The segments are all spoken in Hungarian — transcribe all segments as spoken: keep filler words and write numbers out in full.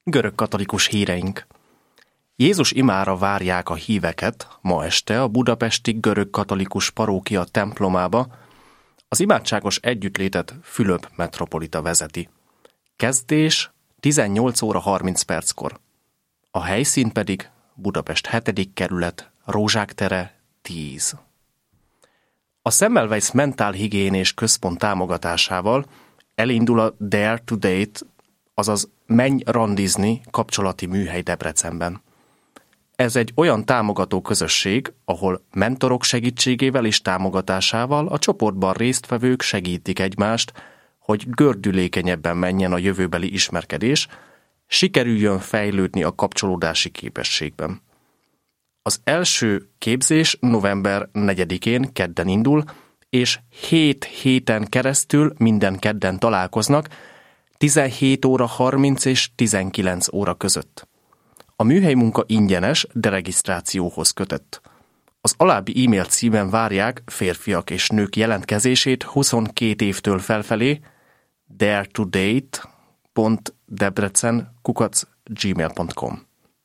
Görögkatolikus híreink. Jézus imára várják a híveket ma este a budapesti görögkatolikus parókia templomába. Az imádságos együttlétet Fülöp metropolita vezeti. Kezdés tizennyolc óra harminc perckor. A helyszín pedig Budapest hetedik kerület, Rózsák tere tíz. A Semmelweis Mentálhigiénés Központ támogatásával elindul a Dare to Date, azaz Menj randizni kapcsolati műhely Debrecenben. Ez egy olyan támogató közösség, ahol mentorok segítségével és támogatásával a csoportban résztvevők segítik egymást, hogy gördülékenyebben menjen a jövőbeli ismerkedés, sikerüljön fejlődni a kapcsolódási képességben. Az első képzés november negyedikén kedden indul, és hét héten keresztül minden kedden találkoznak, tizenhét óra harminc és tizenkilenc óra között. A műhely munka ingyenes, de regisztrációhoz kötött. Az alábbi e-mail címen várják férfiak és nők jelentkezését huszonkét évtől felfelé dare to date pont debrecen kukac gmail pont com.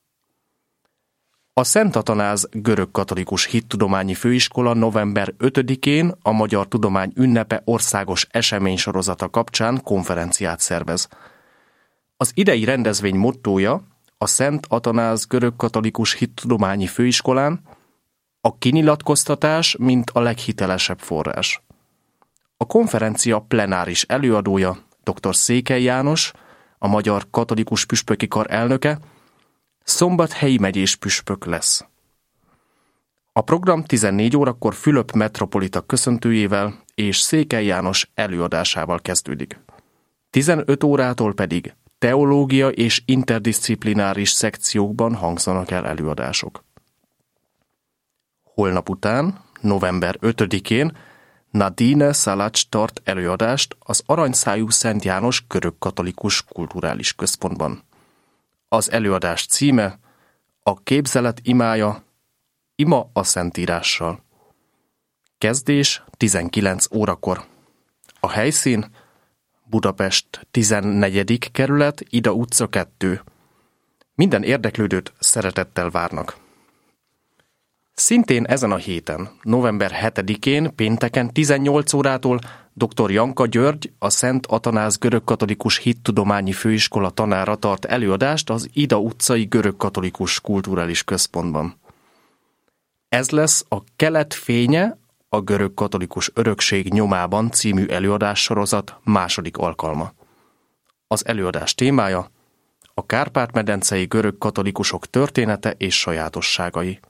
A Szent Atanáz Görögkatolikus Hittudományi Főiskola november ötödikén a Magyar Tudomány Ünnepe országos eseménysorozata kapcsán konferenciát szervez. Az idei rendezvény mottója a Szent Atanáz Görögkatolikus Hittudományi Főiskolán a kinyilatkoztatás, mint a leghitelesebb forrás. A konferencia plenáris előadója dr. Székely János, a Magyar Katolikus Püspöki Kar elnöke, Szombathelyi megyés püspök lesz. A program tizennégy órakor Fülöp metropolita köszöntőjével és Székely János előadásával kezdődik. tizenöt órától pedig teológia és interdisziplináris szekciókban hangzanak el előadások. Holnap után, november ötödikén Nadine Szalacs tart előadást az Aranyszájú Szent János Görögkatolikus Kulturális Központban. Az előadás címe a képzelet imája, ima a Szentírással. Kezdés tizenkilenc órakor. A helyszín Budapest tizennegyedik kerület, Ida utca kettő. Minden érdeklődőt szeretettel várnak. Szintén ezen a héten, november hetedikén, pénteken tizennyolc órától dr. Janka György, a Szent Atanáz Görögkatolikus Hittudományi Főiskola tanára tart előadást az Ida utcai Görögkatolikus Kulturális Központban. Ez lesz a Kelet fénye a görögkatolikus örökség nyomában című előadássorozat második alkalma. Az előadás témája a Kárpát-medencei görögkatolikusok története és sajátosságai.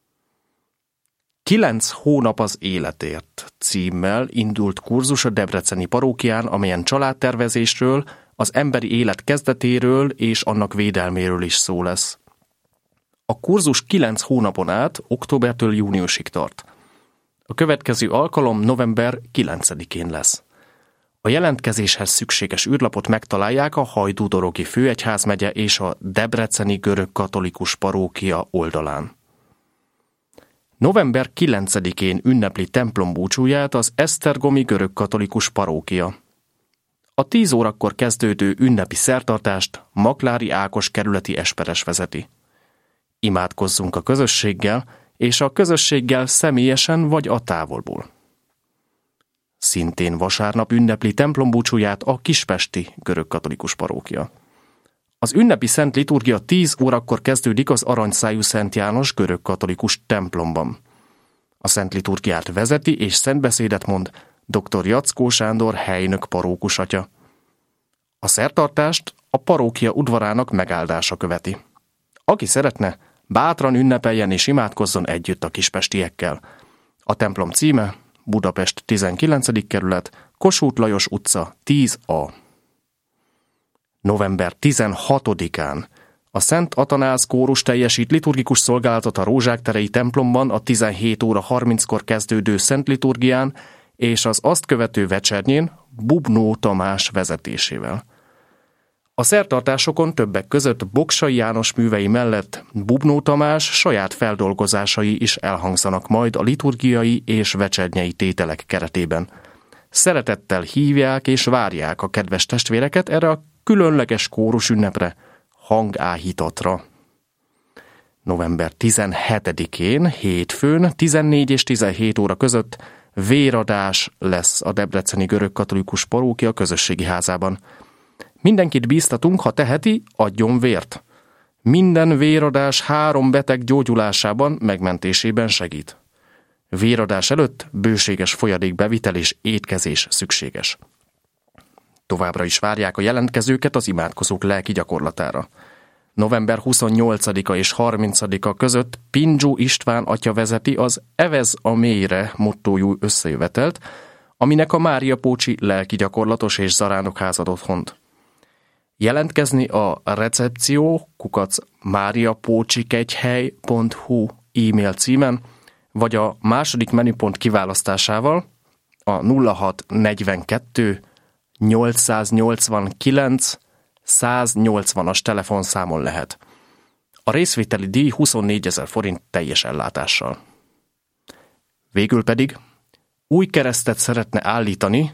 Kilenc hónap az életért címmel indult kurzus a debreceni parókián, amelyen családtervezésről, az emberi élet kezdetéről és annak védelméről is szó lesz. A kurzus kilenc hónapon át, októbertől júniusig tart. A következő alkalom november kilencedikén lesz. A jelentkezéshez szükséges űrlapot megtalálják a Hajdú-Dorogi Főegyházmegye és a Debreceni Görögkatolikus Parókia oldalán. november kilencedikén ünnepli templombúcsúját az Esztergomi Görögkatolikus Parókia. A tíz órakor kezdődő ünnepi szertartást Maklári Ákos kerületi esperes vezeti. Imádkozzunk a közösséggel, és a közösséggel személyesen vagy a távolból. Szintén vasárnap ünnepli templombúcsúját a Kispesti Görögkatolikus Parókia. Az ünnepi szent liturgia tíz órakor kezdődik az Aranyszájú Szent János Görögkatolikus templomban. A szent liturgiát vezeti és szentbeszédet mond dr. Jackó Sándor helynök parókus atya. A szertartást a parókia udvarának megáldása követi. Aki szeretne, bátran ünnepeljen és imádkozzon együtt a kispestiekkel. A templom címe Budapest tizenkilencedik kerület, Kossuth Lajos utca tíz A. november tizenhatodikán a Szent Atanáz kórus teljesít liturgikus szolgálatot a Rózsák terei templomban a tizenhét óra harminckor kezdődő szent liturgián és az azt követő vecsernyén Bubnó Tamás vezetésével. A szertartásokon többek között Bogsay János művei mellett Bubnó Tamás saját feldolgozásai is elhangzanak majd a liturgiai és vecsernyei tételek keretében. Szeretettel hívják és várják a kedves testvéreket erre a különleges kórus ünnepre, hangáhítatra. november tizenhetedikén, hétfőn, tizennégy és tizenhét óra között véradás lesz a debreceni görögkatolikus parókia közösségi házában. Mindenkit bíztatunk, ha teheti, adjon vért. Minden véradás három beteg gyógyulásában, megmentésében segít. Véradás előtt bőséges folyadékbevitel és étkezés szükséges. Továbbra is várják a jelentkezőket az imádkozók lelki gyakorlatára. november huszonnyolcadika és harmincadika között Pindzsú István atya vezeti az Evez a mélyre mottójú összejövetelt, aminek a Mária Pócsi lelki gyakorlatos és zarándokház ad otthont. Jelentkezni a recepció kukac máriapócsikegyhely pont hu e-mail címen, vagy a második menüpont kiválasztásával a nulla hat negyvenkettő nyolcszáznyolcvankilenc száznyolcvanas telefonszámon lehet. A részvételi díj huszonnégyezer forint teljes ellátással. Végül pedig új keresztet szeretne állítani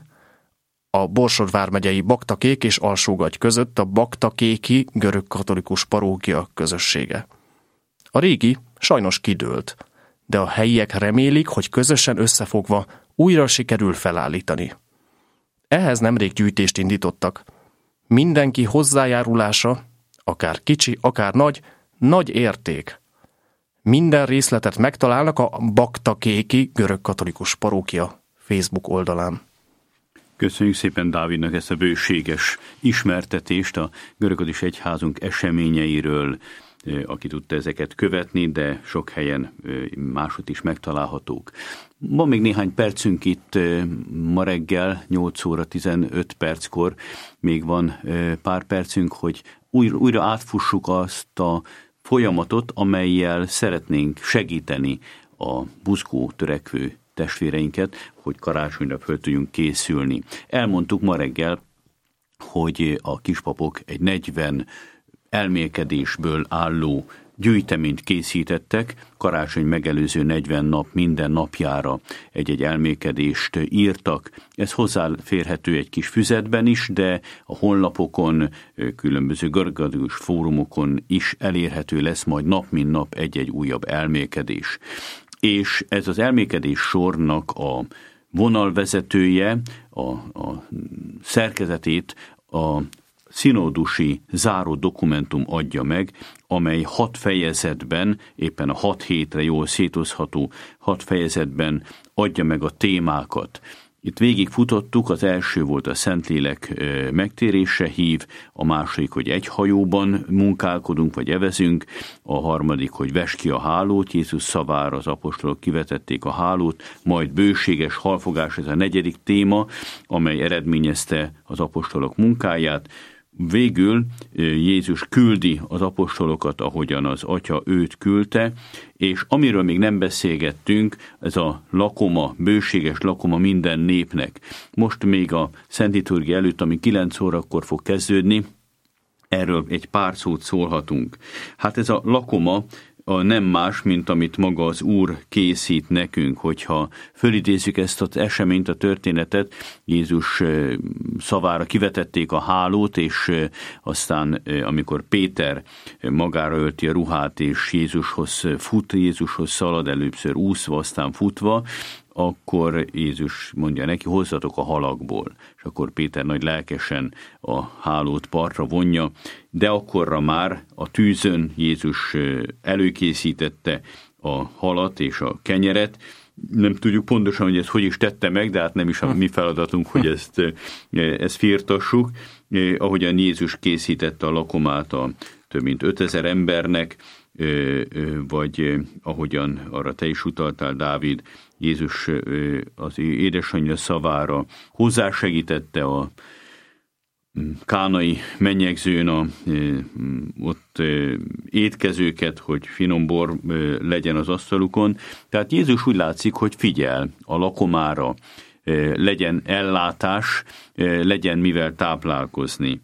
a Borsod vármegyei Baktakék és Alsógagy között a Baktakéki görögkatolikus parókia közössége. A régi sajnos kidőlt, de a helyiek remélik, hogy közösen összefogva újra sikerül felállítani. Ehhez nemrég gyűjtést indítottak. Mindenki hozzájárulása, akár kicsi, akár nagy, nagy érték. Minden részletet megtalálnak a Baktakéki görögkatolikus parókia Facebook oldalán. Köszönjük szépen Dávidnak ezt a bőséges ismertetést a Görögkatolikus Egyházunk eseményeiről, aki tudta ezeket követni, de sok helyen máshogy is megtalálhatók. Van még néhány percünk itt ma reggel, nyolc óra tizenöt perckor, még van pár percünk, hogy újra, újra átfussuk azt a folyamatot, amellyel szeretnénk segíteni a buzgó törekvő testvéreinket, hogy karácsonyra föl tudjunk készülni. Elmondtuk ma reggel, hogy a kispapok egy negyven elmélkedésből álló gyűjteményt készítettek, karácsony megelőző negyven nap minden napjára egy-egy elmélkedést írtak. Ez hozzáférhető egy kis füzetben is, de a honlapokon, különböző görögkatolikus fórumokon is elérhető lesz majd nap mint nap egy-egy újabb elmélkedés. És ez az elmélkedés sornak a vonalvezetője, a, a szerkezetét a szinódusi záró dokumentum adja meg, amely hat fejezetben, éppen a hat hétre jól szétozható hat fejezetben adja meg a témákat. Itt végigfutottuk, az első volt a Szentlélek megtérésre hív, a második, hogy egy hajóban munkálkodunk, vagy evezünk, a harmadik, hogy vesd ki a hálót, Jézus szavára az apostolok kivetették a hálót, majd bőséges halfogás, ez a negyedik téma, amely eredményezte az apostolok munkáját. Végül Jézus küldi az apostolokat, ahogyan az Atya őt küldte, és amiről még nem beszélgettünk, ez a lakoma, bőséges lakoma minden népnek. Most még a Szent Liturgia előtt, ami kilenc órakor fog kezdődni, erről egy pár szót szólhatunk. Hát ez a lakoma a nem más, mint amit maga az Úr készít nekünk, hogyha fölidézzük ezt az eseményt, a történetet, Jézus szavára kivetették a hálót, és aztán, amikor Péter magára ölti a ruhát, és Jézushoz fut, Jézushoz szalad, először úszva, aztán futva, akkor Jézus mondja neki, hozzatok a halakból. És akkor Péter nagy lelkesen a hálót partra vonja, de akkorra már a tűzön Jézus előkészítette a halat és a kenyeret. Nem tudjuk pontosan, hogy ez hogy is tette meg, de hát nem is a mi feladatunk, hogy ezt, ezt firtassuk. Ahogyan Jézus készítette a lakomát a több mint ötezer embernek, vagy ahogyan arra te is utaltál, Dávid, Jézus az édesanyja szavára hozzásegítette a kánai mennyegzőn a, ott étkezőket, hogy finom bor legyen az asztalukon. Tehát Jézus úgy látszik, hogy figyel a lakomára, legyen ellátás, legyen mivel táplálkozni.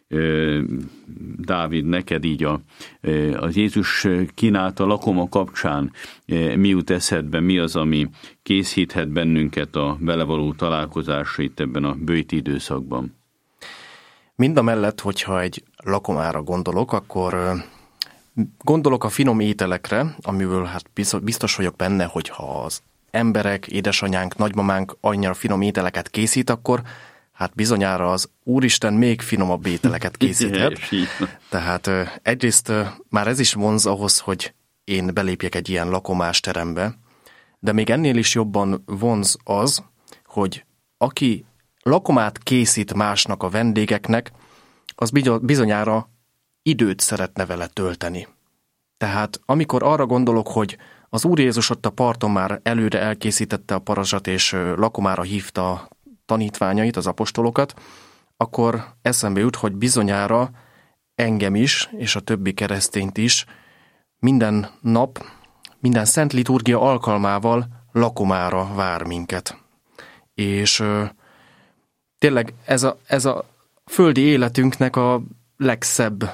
Dávid, neked így a, az Jézus kínálta lakoma kapcsán mi jut eszedbe, mi az, ami készíthet bennünket a vele való találkozásra itt ebben a bőti időszakban? Mindamellett, hogyha egy lakomára gondolok, akkor gondolok a finom ételekre, amiből hát biztos vagyok benne, hogy ha az emberek, édesanyánk, nagymamánk annyira finom ételeket készít, akkor hát bizonyára az Úristen még finomabb ételeket készíthet. Tehát egyrészt már ez is vonz ahhoz, hogy én belépjek egy ilyen lakomás terembe, de még ennél is jobban vonz az, hogy aki lakomát készít másnak, a vendégeknek, az bizonyára időt szeretne vele tölteni. Tehát amikor arra gondolok, hogy az Úr Jézus ott a parton már előre elkészítette a parazsat, és lakomára hívta a tanítványait, az apostolokat, akkor eszembe jut, hogy bizonyára engem is, és a többi keresztényt is minden nap, minden szent liturgia alkalmával lakomára vár minket. És ö, tényleg ez a, ez a földi életünknek a legszebb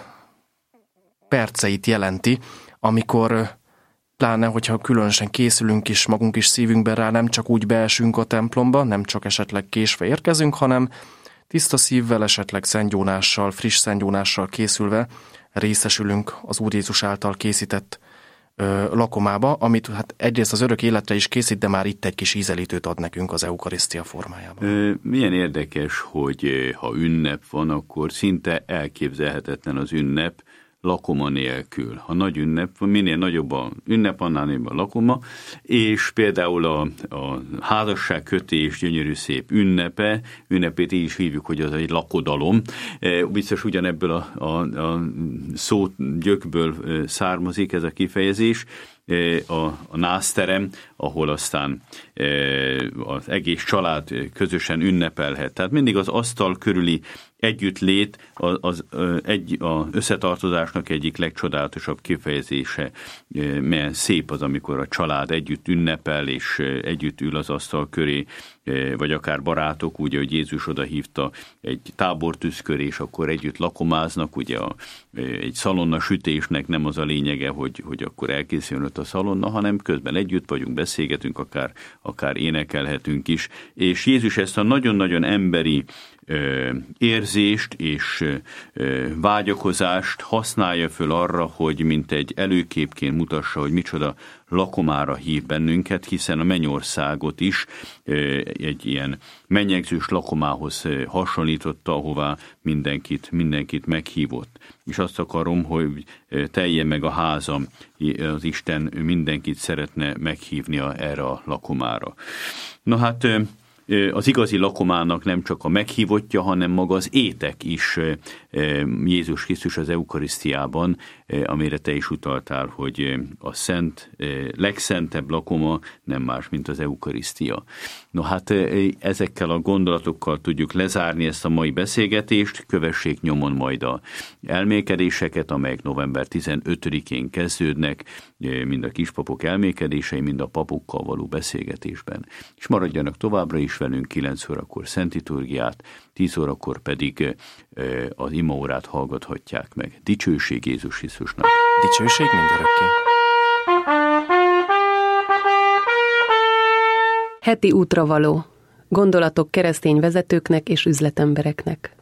perceit jelenti, amikor pláne, hogyha különösen készülünk is, magunk is szívünkben rá, nem csak úgy beesünk a templomba, nem csak esetleg késve érkezünk, hanem tiszta szívvel, esetleg szentgyónással, friss szentgyónással készülve részesülünk az Úr Jézus által készített ö, lakomába, amit hát egyrészt az örök életre is készít, de már itt egy kis ízelítőt ad nekünk az eukarisztia formájában. Milyen érdekes, hogy ha ünnep van, akkor szinte elképzelhetetlen az ünnep lakoma nélkül. Ha nagy ünnep van, minél nagyobb a ünnep, annál nagyobb a lakoma, és például a, a házasságkötés gyönyörű szép ünnepe, ünnepét így is hívjuk, hogy az egy lakodalom. Biztos ugyanebből a, a, a szó gyökből származik ez a kifejezés, a, a nászterem, ahol aztán az egész család közösen ünnepelhet. Tehát mindig az asztal körüli együttlét az, az egy, az összetartozásnak egyik legcsodálatosabb kifejezése. Milyen szép az, amikor a család együtt ünnepel, és együtt ül az asztal köré, vagy akár barátok, ugye, hogy Jézus oda hívta egy tábortűz köré, és akkor együtt lakomáznak, ugye a, egy szalonna sütésnek nem az a lényege, hogy, hogy akkor elkészüljön ott a szalonna, hanem közben együtt vagyunk, beszélgetünk, akár, akár énekelhetünk is, és Jézus ezt a nagyon-nagyon emberi érzést és vágyakozást használja föl arra, hogy mint egy előképként mutassa, hogy micsoda lakomára hív bennünket, hiszen a mennyországot is egy ilyen mennyegzős lakomához hasonlította, ahová mindenkit, mindenkit meghívott. És azt akarom, hogy teljen meg a házam, az Isten mindenkit szeretne meghívnia erre a lakomára. Na hát, az igazi lakomának nem csak a meghívottja, hanem maga az étek is Jézus Krisztus az eukarisztiában, amire te is utaltál, hogy a szent, legszentebb lakoma nem más, mint az eukarisztia. No hát ezekkel a gondolatokkal tudjuk lezárni ezt a mai beszélgetést, kövessék nyomon majd a elmélkedéseket, amelyek november tizenötödikén kezdődnek, mind a kispapok elmélkedései, mind a papokkal való beszélgetésben. És maradjanak továbbra is velünk, kilenc órakor szent liturgiát, tíz órakor pedig az imaórát hallgathatják meg. Dicsőség Jézus Krisztusnak! Dicsőség mindörökké! Heti útravaló. Gondolatok keresztény vezetőknek és üzletembereknek.